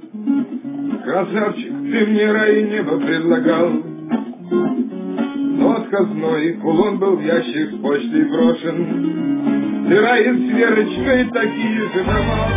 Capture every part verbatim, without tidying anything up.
Красавчик, ты мне рай и небо предлагал, но отказной кулон был в ящик с почтой брошен. Ты рай с Верочкой такие же дома.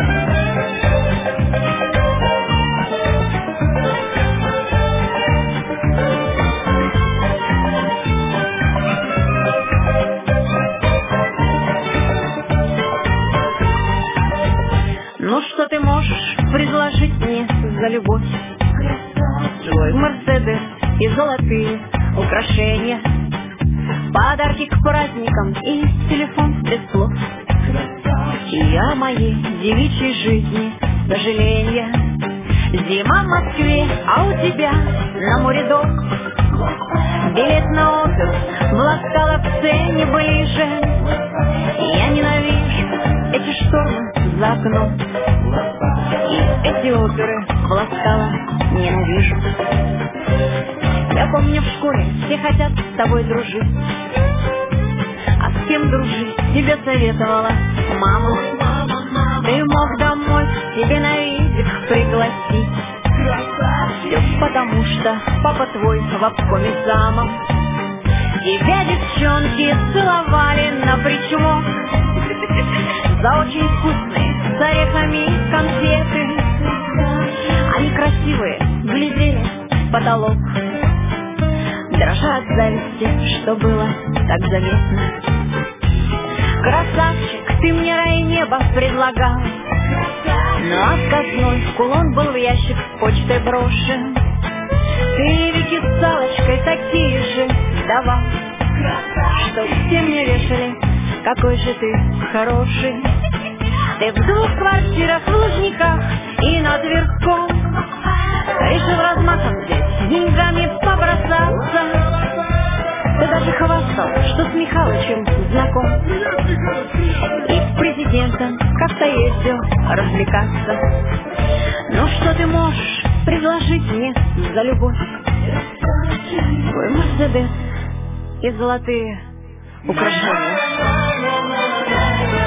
Ну что ты можешь предложить мне за любовь? Твой Мерседес и золотые украшения, подарки к праздникам и телефон без слов. И о моей девичьей жизни сожаления. Зима в Москве, а у тебя на море док. Билет на оперу в Ласкало в цене ближе. Я ненавижу эти штормы за окном, и эти оперы в Ласкало ненавижу. Я помню, в школе все хотят с тобой дружить, а с кем дружить тебе советовала мама. Ты мог домой к себе на видик пригласить. Все потому, что папа твой в обкоме замом. Тебя девчонки целовали на причмок за очень вкусные с орехами конфеты. Они красивые, глядели в потолок, дрожа от зависти, что было так заметно. Красавчик, ты мне рай и небо предлагал, но отказной кулон был в ящик с почтой брошен. Ты Вики с Салочкой такие же давал, что все мне вешали, какой же ты хороший. Ты в двух квартирах в Лужниках и над Тверском решил размахом здесь деньгами побросаться. Ты даже хвастал, что с Михалычем знаком, и с президентом как-то ездил развлекаться. Ну что ты можешь предложить мне за любовь? Твой Мерседес и золотые украшения.